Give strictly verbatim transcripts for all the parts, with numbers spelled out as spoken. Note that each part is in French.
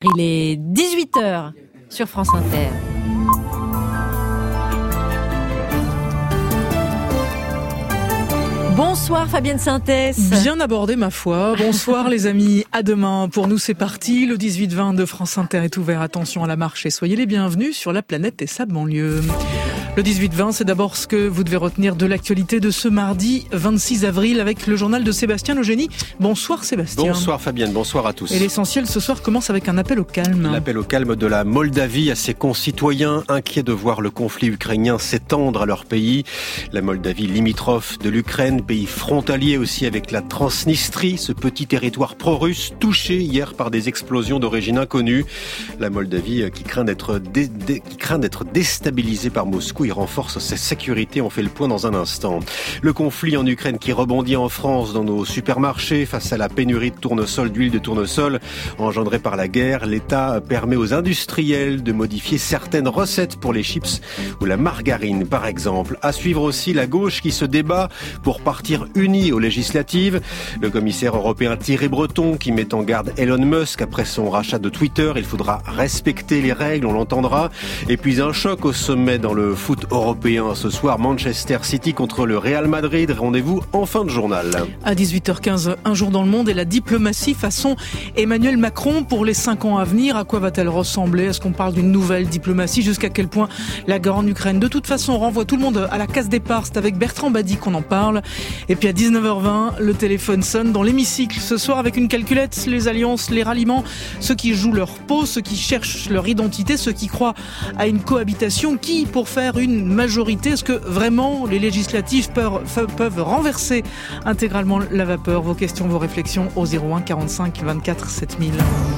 Il est dix-huit heures sur France Inter. Bonsoir Fabienne Synthès. Bien abordé ma foi. Bonsoir les amis. À demain. Pour nous c'est parti. Le dix-huit vingt de France Inter est ouvert. Attention à la marche et soyez les bienvenus sur la planète et sa banlieue. Le dix-huit vingt, c'est d'abord ce que vous devez retenir de l'actualité de ce mardi vingt-six avril avec le journal de Sébastien Legénie. Bonsoir Sébastien. Bonsoir Fabienne, bonsoir à tous. Et l'essentiel ce soir commence avec un appel au calme. L'appel au calme de la Moldavie à ses concitoyens inquiets de voir le conflit ukrainien s'étendre à leur pays. La Moldavie limitrophe de l'Ukraine, pays frontalier aussi avec la Transnistrie, ce petit territoire pro-russe touché hier par des explosions d'origine inconnue. La Moldavie qui craint d'être, dé- dé- qui craint d'être déstabilisée par Moscou. Il renforce sa sécurité. On fait le point dans un instant. Le conflit en Ukraine qui rebondit en France dans nos supermarchés face à la pénurie de tournesol, d'huile de tournesol engendrée par la guerre. L'État permet aux industriels de modifier certaines recettes pour les chips ou la margarine, par exemple. À suivre aussi la gauche qui se débat pour partir unie aux législatives. Le commissaire européen Thierry Breton qui met en garde Elon Musk après son rachat de Twitter. Il faudra respecter les règles, on l'entendra. Et puis un choc au sommet dans le foot européen ce soir, Manchester City contre le Real Madrid. Rendez-vous en fin de journal. À dix-huit heures quinze, un jour dans le monde et la diplomatie façon Emmanuel Macron pour les cinq ans à venir. À quoi va-t-elle ressembler? Est-ce qu'on parle d'une nouvelle diplomatie? Jusqu'à quel point la guerre en Ukraine? De toute façon, on renvoie tout le monde à la case départ. C'est avec Bertrand Badi qu'on en parle. Et puis à dix-neuf heures vingt, le téléphone sonne dans l'hémicycle. Ce soir avec une calculette, les alliances, les ralliements, ceux qui jouent leur peau, ceux qui cherchent leur identité, ceux qui croient à une cohabitation. Qui pour faire une majorité? Est-ce que vraiment les législatives peuvent, peuvent renverser intégralement la vapeur? Vos questions, vos réflexions au zéro un quarante-cinq vingt-quatre sept mille.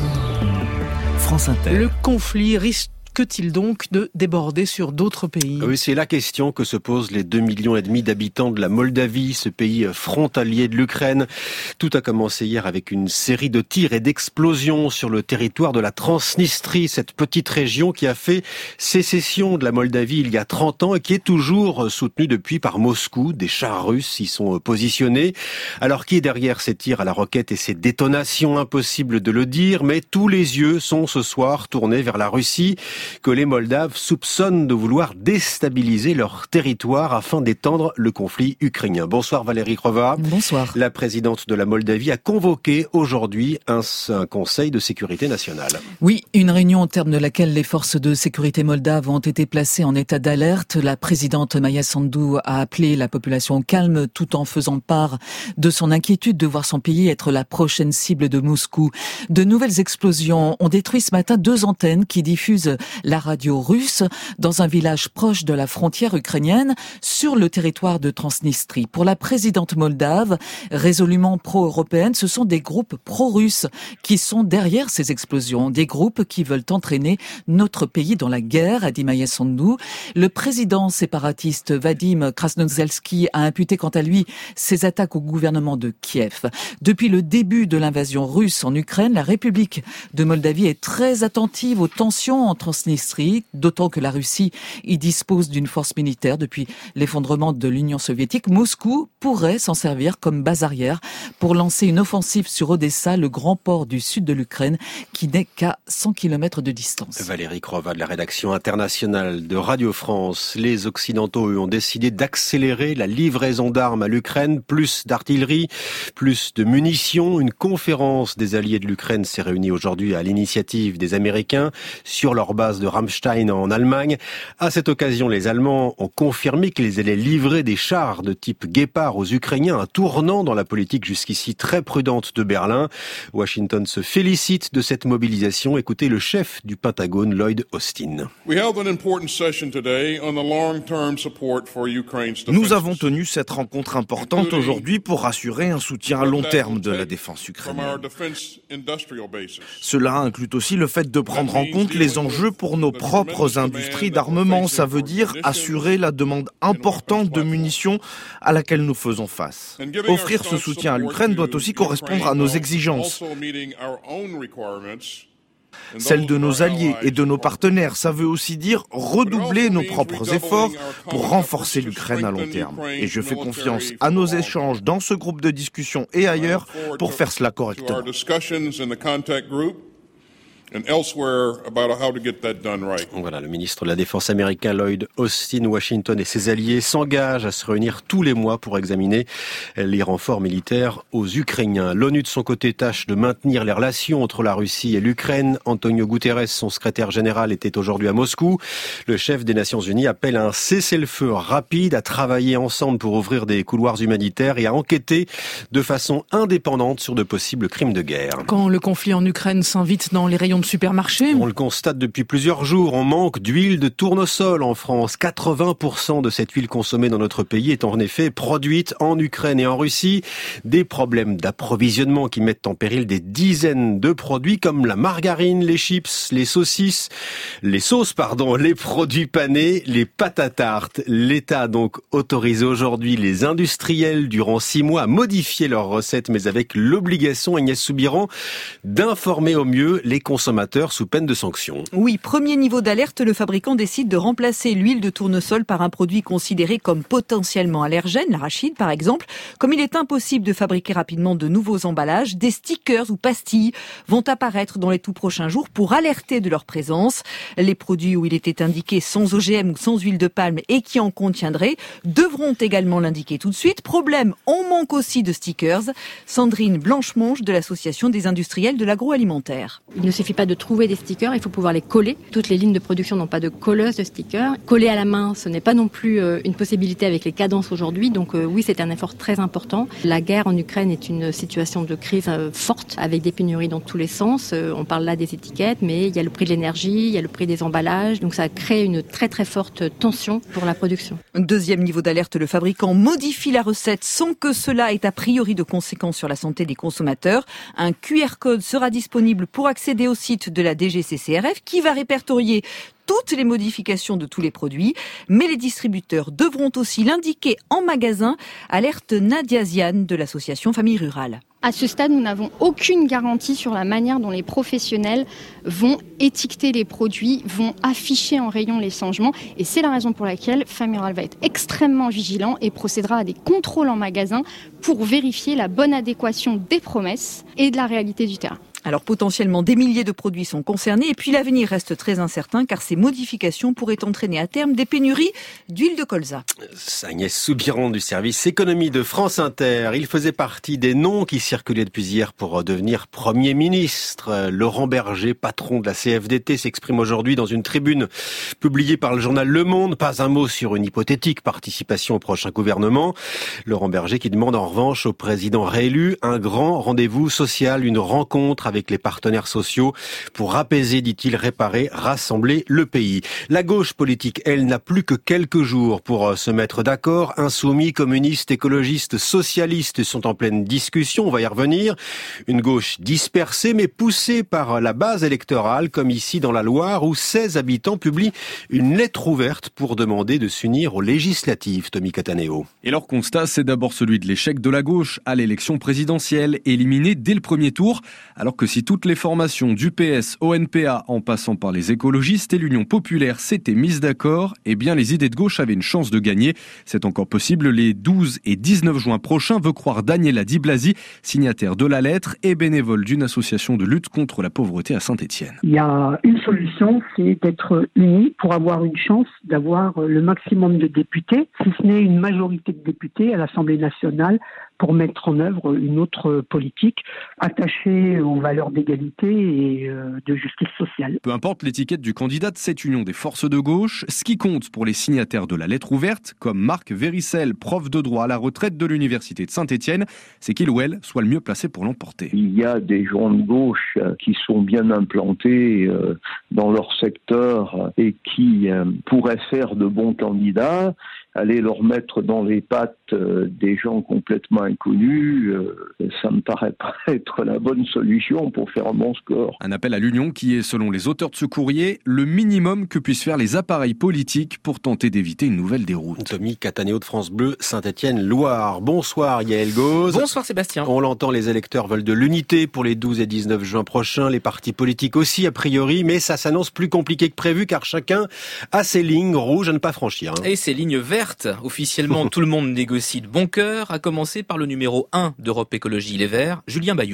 France Inter. Le conflit risque que-t-il donc de déborder sur d'autres pays? Oui, c'est la question que se posent les deux millions et demi d'habitants de la Moldavie, ce pays frontalier de l'Ukraine. Tout a commencé hier avec une série de tirs et d'explosions sur le territoire de la Transnistrie, cette petite région qui a fait sécession de la Moldavie il y a trente ans et qui est toujours soutenue depuis par Moscou. Des chars russes y sont positionnés. Alors qui est derrière ces tirs à la roquette et ces détonations? Impossible de le dire, mais tous les yeux sont ce soir tournés vers la Russie, que les Moldaves soupçonnent de vouloir déstabiliser leur territoire afin d'étendre le conflit ukrainien. Bonsoir Valérie Krova. Bonsoir. La présidente de la Moldavie a convoqué aujourd'hui un, un conseil de sécurité nationale. Oui, une réunion au terme de laquelle les forces de sécurité moldaves ont été placées en état d'alerte. La présidente Maia Sandu a appelé la population au calme tout en faisant part de son inquiétude de voir son pays être la prochaine cible de Moscou. De nouvelles explosions ont détruit ce matin deux antennes qui diffusent la radio russe dans un village proche de la frontière ukrainienne sur le territoire de Transnistrie. Pour la présidente moldave, résolument pro-européenne, ce sont des groupes pro-russes qui sont derrière ces explosions, des groupes qui veulent entraîner notre pays dans la guerre, a dit Maia Sandu. Le président séparatiste Vadim Krasnodzelski a imputé quant à lui ces attaques au gouvernement de Kiev. Depuis le début de l'invasion russe en Ukraine, la République de Moldavie est très attentive aux tensions en Transnistrie, d'autant que la Russie y dispose d'une force militaire depuis l'effondrement de l'Union soviétique. Moscou pourrait s'en servir comme base arrière pour lancer une offensive sur Odessa, le grand port du sud de l'Ukraine, qui n'est qu'à cent kilomètres de distance. Valérie Krova de la rédaction internationale de Radio France. Les Occidentaux, eux, ont décidé d'accélérer la livraison d'armes à l'Ukraine, plus d'artillerie, plus de munitions. Une conférence des alliés de l'Ukraine s'est réunie aujourd'hui à l'initiative des Américains sur leur base de Ramstein en Allemagne. À cette occasion, les Allemands ont confirmé qu'ils allaient livrer des chars de type Guépard aux Ukrainiens, un tournant dans la politique jusqu'ici très prudente de Berlin. Washington se félicite de cette mobilisation. Écoutez le chef du Pentagone, Lloyd Austin. Nous avons tenu cette rencontre importante aujourd'hui pour assurer un soutien à long terme de la défense ukrainienne. Cela inclut aussi le fait de prendre en compte les enjeux pour nos propres industries d'armement. Ça veut dire assurer la demande importante de munitions à laquelle nous faisons face. Offrir ce soutien à l'Ukraine doit aussi correspondre à nos exigences, celles de nos alliés et de nos partenaires. Ça veut aussi dire redoubler nos propres efforts pour renforcer l'Ukraine à long terme. Et je fais confiance à nos échanges dans ce groupe de discussion et ailleurs pour faire cela correctement. and elsewhere about how to get that done right. Voilà, le ministre de la Défense américain Lloyd Austin, Washington et ses alliés s'engagent à se réunir tous les mois pour examiner les renforts militaires aux Ukrainiens. L'ONU de son côté tâche de maintenir les relations entre la Russie et l'Ukraine. Antonio Guterres, son secrétaire général, était aujourd'hui à Moscou. Le chef des Nations Unies appelle à un cessez-le-feu rapide, à travailler ensemble pour ouvrir des couloirs humanitaires et à enquêter de façon indépendante sur de possibles crimes de guerre. Quand le conflit en Ukraine s'invite dans les rayons de supermarché. On le constate depuis plusieurs jours, on manque d'huile de tournesol en France. quatre-vingts pour cent de cette huile consommée dans notre pays est en effet produite en Ukraine et en Russie. Des problèmes d'approvisionnement qui mettent en péril des dizaines de produits comme la margarine, les chips, les saucisses, les sauces, pardon, les produits panés, les pâtes à tarte. L'État a donc autorisé aujourd'hui les industriels durant six mois à modifier leurs recettes, mais avec l'obligation, Agnès Soubiran, d'informer au mieux les consommateurs sous peine de sanctions. Oui, premier niveau d'alerte, le fabricant décide de remplacer l'huile de tournesol par un produit considéré comme potentiellement allergène, l'arachide par exemple. Comme il est impossible de fabriquer rapidement de nouveaux emballages, des stickers ou pastilles vont apparaître dans les tout prochains jours pour alerter de leur présence. Les produits où il était indiqué sans O G M ou sans huile de palme et qui en contiendraient devront également l'indiquer tout de suite. Problème, on manque aussi de stickers. Sandrine Blanchemonge de l'Association des industriels de l'agroalimentaire. Il ne suffit pas de trouver des stickers, il faut pouvoir les coller. Toutes les lignes de production n'ont pas de colleuse de stickers. Coller à la main, ce n'est pas non plus une possibilité avec les cadences aujourd'hui. Donc euh, oui, c'est un effort très important. La guerre en Ukraine est une situation de crise forte, avec des pénuries dans tous les sens. On parle là des étiquettes, mais il y a le prix de l'énergie, il y a le prix des emballages. Donc ça crée une très très forte tension pour la production. Deuxième niveau d'alerte, le fabricant modifie la recette sans que cela ait a priori de conséquences sur la santé des consommateurs. Un Q R code sera disponible pour accéder au site de la D G C C R F qui va répertorier toutes les modifications de tous les produits, mais les distributeurs devront aussi l'indiquer en magasin, alerte Nadia Ziane de l'association Famille Rurale. À ce stade, nous n'avons aucune garantie sur la manière dont les professionnels vont étiqueter les produits, vont afficher en rayon les changements. Et c'est la raison pour laquelle Famille Rurale va être extrêmement vigilant et procédera à des contrôles en magasin pour vérifier la bonne adéquation des promesses et de la réalité du terrain. Alors potentiellement des milliers de produits sont concernés et puis l'avenir reste très incertain car ces modifications pourraient entraîner à terme des pénuries d'huile de colza. Agnès Soubiran du service économie de France Inter. Il faisait partie des noms qui circulaient depuis hier pour devenir Premier ministre. Laurent Berger, patron de la C F D T, s'exprime aujourd'hui dans une tribune publiée par le journal Le Monde. Pas un mot sur une hypothétique participation au prochain gouvernement. Laurent Berger qui demande en revanche au président réélu un grand rendez-vous social, une rencontre avec les partenaires sociaux pour apaiser, dit-il, réparer, rassembler le pays. La gauche politique, elle, n'a plus que quelques jours pour se mettre d'accord. Insoumis, communistes, écologistes, socialistes sont en pleine discussion, on va y revenir. Une gauche dispersée mais poussée par la base électorale, comme ici dans la Loire, où seize habitants publient une lettre ouverte pour demander de s'unir aux législatives. Tommy Cataneo. Et leur constat, c'est d'abord celui de l'échec de la gauche à l'élection présidentielle, éliminée dès le premier tour, alors que si toutes les formations du P S au N P A, en passant par les écologistes et l'Union populaire, s'étaient mises d'accord, eh bien les idées de gauche avaient une chance de gagner. C'est encore possible les douze et dix-neuf juin prochains, veut croire Daniela Di Blasi, signataire de la lettre et bénévole d'une association de lutte contre la pauvreté à Saint-Étienne. Il y a une solution, c'est d'être unis pour avoir une chance d'avoir le maximum de députés, si ce n'est une majorité de députés à l'Assemblée nationale, pour mettre en œuvre une autre politique attachée aux valeurs d'égalité et de justice sociale. Peu importe l'étiquette du candidat de cette union des forces de gauche, ce qui compte pour les signataires de la lettre ouverte, comme Marc Véricel, prof de droit à la retraite de l'université de Saint-Étienne, c'est qu'il ou elle soit le mieux placé pour l'emporter. Il y a des gens de gauche qui sont bien implantés dans leur secteur et qui pourraient faire de bons candidats. Aller leur mettre dans les pattes des gens complètement inconnus, ça me paraît pas être la bonne solution pour faire un bon score. Un appel à l'union qui est, selon les auteurs de ce courrier, le minimum que puissent faire les appareils politiques pour tenter d'éviter une nouvelle déroute. Tommy Cataneo de France Bleu, Saint-Étienne-Loire. Bonsoir Yael Gauze. Bonsoir Sébastien. On l'entend, les électeurs veulent de l'unité pour les douze et dix-neuf juin prochains, les partis politiques aussi a priori, mais ça s'annonce plus compliqué que prévu car chacun a ses lignes rouges à ne pas franchir. Hein. Et ses lignes vertes. Officiellement, tout le monde négocie de bon cœur, à commencer par le numéro un d'Europe Écologie Les Verts, Julien Bayou.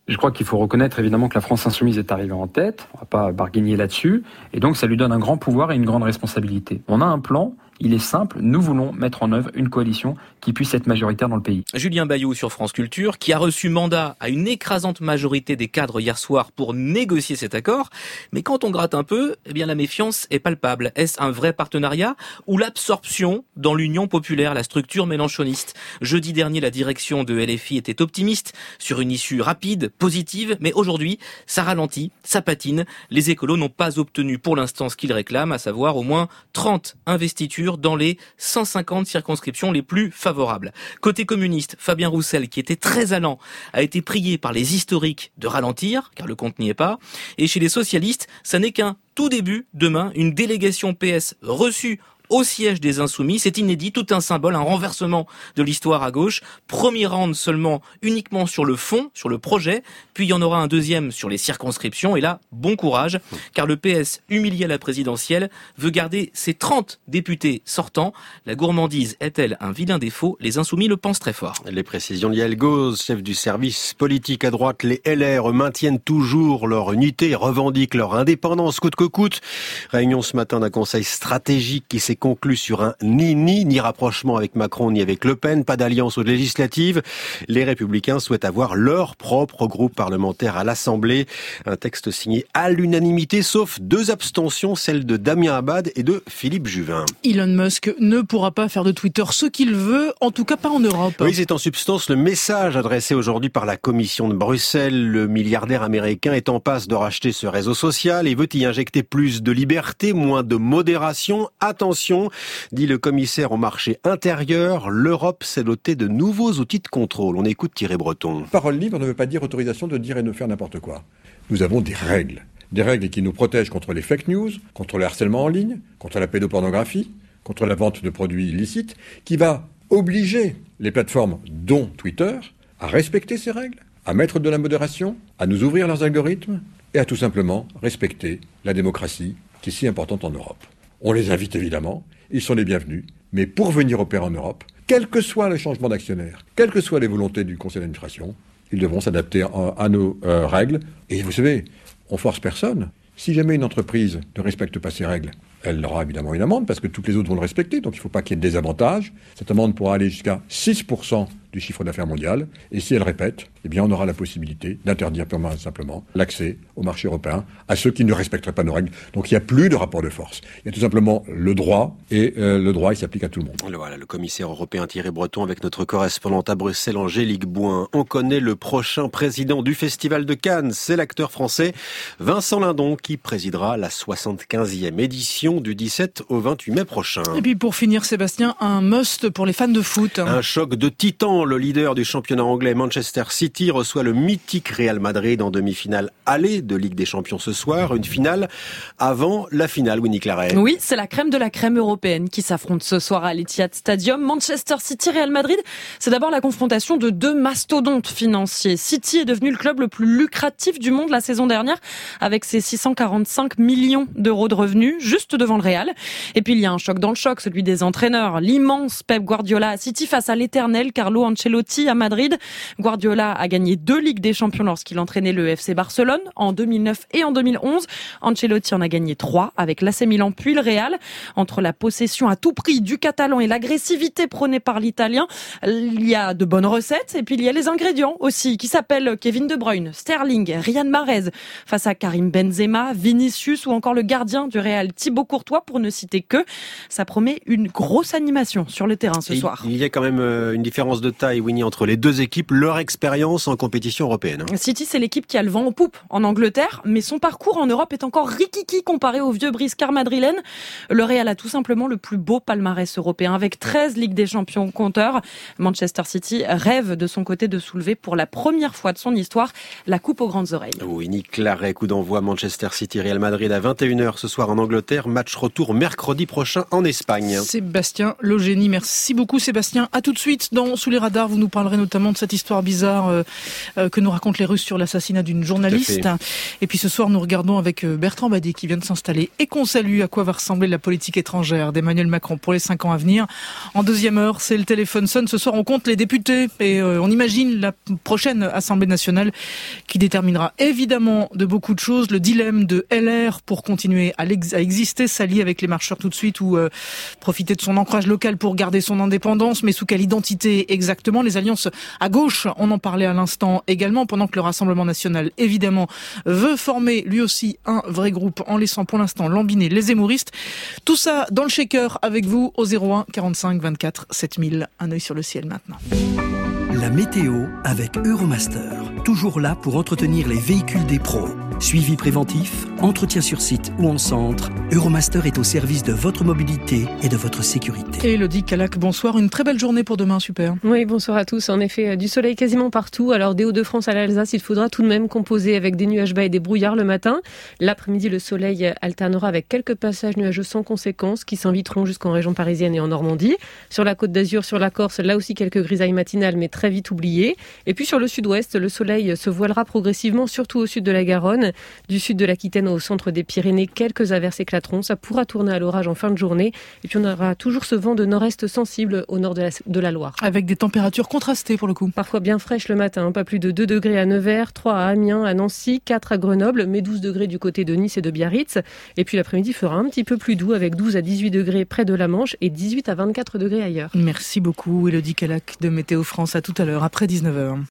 Je crois qu'il faut reconnaître évidemment que la France insoumise est arrivée en tête, on va pas barguigner là-dessus, et donc ça lui donne un grand pouvoir et une grande responsabilité. On a un plan, il est simple, nous voulons mettre en œuvre une coalition qui puisse être majoritaire dans le pays. Julien Bayou sur France Culture, qui a reçu mandat à une écrasante majorité des cadres hier soir pour négocier cet accord, mais quand on gratte un peu, eh bien la méfiance est palpable. Est-ce un vrai partenariat ou l'absorption dans l'Union populaire, la structure mélenchoniste? Jeudi dernier, la direction de L F I était optimiste sur une issue rapide, positive, mais aujourd'hui, ça ralentit, ça patine. Les écolos n'ont pas obtenu pour l'instant ce qu'ils réclament, à savoir au moins trente investitures dans les cent cinquante circonscriptions les plus favorables. Côté communiste, Fabien Roussel, qui était très allant, a été prié par les historiques de ralentir, car le compte n'y est pas. Et chez les socialistes, ça n'est qu'un tout début. Demain, une délégation P S reçue au siège des Insoumis. C'est inédit, tout un symbole, un renversement de l'histoire à gauche. Premier round seulement uniquement sur le fond, sur le projet, puis il y en aura un deuxième sur les circonscriptions, et là, bon courage, car le P S, humilié à la présidentielle, veut garder ses trente députés sortants. La gourmandise est-elle un vilain défaut? Les Insoumis le pensent très fort. Les précisions d'Yael Gauze, chef du service politique à droite, les L R maintiennent toujours leur unité, revendiquent leur indépendance coûte que coûte. Réunion ce matin d'un conseil stratégique qui s'est conclu sur un ni-ni, ni rapprochement avec Macron ni avec Le Pen, pas d'alliance aux législatives. Les Républicains souhaitent avoir leur propre groupe parlementaire à l'Assemblée. Un texte signé à l'unanimité, sauf deux abstentions, celle de Damien Abad et de Philippe Juvin. Elon Musk ne pourra pas faire de Twitter ce qu'il veut, en tout cas pas en Europe. Oui, c'est en substance le message adressé aujourd'hui par la Commission de Bruxelles. Le milliardaire américain est en passe de racheter ce réseau social et veut y injecter plus de liberté, moins de modération. Attention, dit le commissaire au marché intérieur, l'Europe s'est dotée de nouveaux outils de contrôle. On écoute Thierry Breton. Parole libre ne veut pas dire autorisation de dire et de faire n'importe quoi. Nous avons des règles. Des règles qui nous protègent contre les fake news, contre le harcèlement en ligne, contre la pédopornographie, contre la vente de produits illicites, qui va obliger les plateformes, dont Twitter, à respecter ces règles, à mettre de la modération, à nous ouvrir leurs algorithmes et à tout simplement respecter la démocratie qui est si importante en Europe. On les invite évidemment, ils sont les bienvenus, mais pour venir opérer en Europe, quel que soit le changement d'actionnaire, quelles que soient les volontés du conseil d'administration, ils devront s'adapter à nos euh, règles. Et vous savez, on force personne. Si jamais une entreprise ne respecte pas ces règles, elle aura évidemment une amende parce que toutes les autres vont le respecter, donc il ne faut pas qu'il y ait de désavantage. Cette amende pourra aller jusqu'à six pour cent du chiffre d'affaires mondial, et si elle répète, eh bien on aura la possibilité d'interdire purement et simplement l'accès au marché européen à ceux qui ne respecteraient pas nos règles. Donc il n'y a plus de rapport de force. Il y a tout simplement le droit, et euh, le droit il s'applique à tout le monde. Voilà, le commissaire européen Thierry Breton avec notre correspondante à Bruxelles, Angélique Bouin. On connaît le prochain président du Festival de Cannes, c'est l'acteur français Vincent Lindon qui présidera la soixante-quinzième édition du dix-sept au vingt-huit mai prochain. Et puis pour finir, Sébastien, un must pour les fans de foot. Un choc de titans. Le leader du championnat anglais, Manchester City, reçoit le mythique Real Madrid en demi-finale aller de Ligue des Champions ce soir. Une finale avant la finale, Winnie Claret. Oui, c'est la crème de la crème européenne qui s'affronte ce soir à l'Etihad Stadium. Manchester City, Real Madrid, c'est d'abord la confrontation de deux mastodontes financiers. City est devenu le club le plus lucratif du monde la saison dernière avec ses six cent quarante-cinq millions d'euros de revenus, juste devant le Real. Et puis il y a un choc dans le choc, celui des entraîneurs. L'immense Pep Guardiola à City face à l'éternel Carlo Ancelotti à Madrid. Guardiola a gagné deux Ligues des Champions lorsqu'il entraînait le F C Barcelone en deux mille neuf et en deux mille onze. Ancelotti en a gagné trois avec l'A C Milan puis le Real. Entre la possession à tout prix du Catalan et l'agressivité prônée par l'Italien, il y a de bonnes recettes et puis il y a les ingrédients aussi qui s'appellent Kevin De Bruyne, Sterling, Riyad Mahrez face à Karim Benzema, Vinicius ou encore le gardien du Real Thibaut Courtois pour ne citer que. Ça promet une grosse animation sur le terrain ce et soir. Il y a quand même une différence de taille, Winnie, entre les deux équipes, leur expérience en compétition européenne. City, c'est l'équipe qui a le vent en poupe en Angleterre, mais son parcours en Europe est encore rikiki comparé au vieux briscard madrilène. Le Real a tout simplement le plus beau palmarès européen avec treize Ligues des Champions compteurs. Manchester City rêve de son côté de soulever pour la première fois de son histoire la coupe aux grandes oreilles. Winnie Claret, coup d'envoi Manchester City Real Madrid à vingt et une heures ce soir en Angleterre. Match retour mercredi prochain en Espagne. Sébastien Logénie, merci beaucoup Sébastien. À tout de suite dans Sous les radars. radar, vous nous parlerez notamment de cette histoire bizarre euh, euh, que nous racontent les Russes sur l'assassinat d'une journaliste. Et puis ce soir, nous regardons avec Bertrand Badi qui vient de s'installer et qu'on salue à quoi va ressembler la politique étrangère d'Emmanuel Macron pour les cinq ans à venir. En deuxième heure, c'est le téléphone sonne. Ce soir, on compte les députés et euh, on imagine la prochaine Assemblée nationale qui déterminera évidemment de beaucoup de choses. Le dilemme de L R pour continuer à, à exister, s'allier avec les marcheurs tout de suite ou euh, profiter de son ancrage local pour garder son indépendance, mais sous quelle identité exactement? Les alliances à gauche, on en parlait à l'instant également, pendant que le Rassemblement national, évidemment, veut former lui aussi un vrai groupe en laissant pour l'instant lambiner les zémouristes. Tout ça dans le shaker avec vous au zéro un quarante-cinq vingt-quatre sept mille. Un œil sur le ciel maintenant. La météo avec Euromaster. Toujours là pour entretenir les véhicules des pros. Suivi préventif, entretien sur site ou en centre, Euromaster est au service de votre mobilité et de votre sécurité. Et Elodie Calac, bonsoir. Une très belle journée pour demain, super. Oui, bonsoir à tous. En effet, du soleil quasiment partout. Alors des Hauts-de-France à l'Alsace, il faudra tout de même composer avec des nuages bas et des brouillards le matin. L'après-midi, le soleil alternera avec quelques passages nuageux sans conséquence qui s'inviteront jusqu'en région parisienne et en Normandie. Sur la Côte d'Azur, sur la Corse, là aussi quelques grisailles matinales, mais très vite oubliées. Et puis sur le sud-ouest, le soleil se voilera progressivement, surtout au sud de la Garonne. Du sud de l'Aquitaine au centre des Pyrénées, quelques averses éclateront. Ça pourra tourner à l'orage en fin de journée. Et puis on aura toujours ce vent de nord-est sensible au nord de la, de la Loire. Avec des températures contrastées pour le coup. Parfois bien fraîches le matin. Pas plus de deux degrés à Nevers, trois à Amiens, à Nancy, quatre à Grenoble, mais douze degrés du côté de Nice et de Biarritz. Et puis l'après-midi fera un petit peu plus doux avec douze à dix-huit degrés près de la Manche et dix-huit à vingt-quatre degrés ailleurs. Merci beaucoup Elodie Calac de Météo France. À tout à l'heure après dix-neuf heures.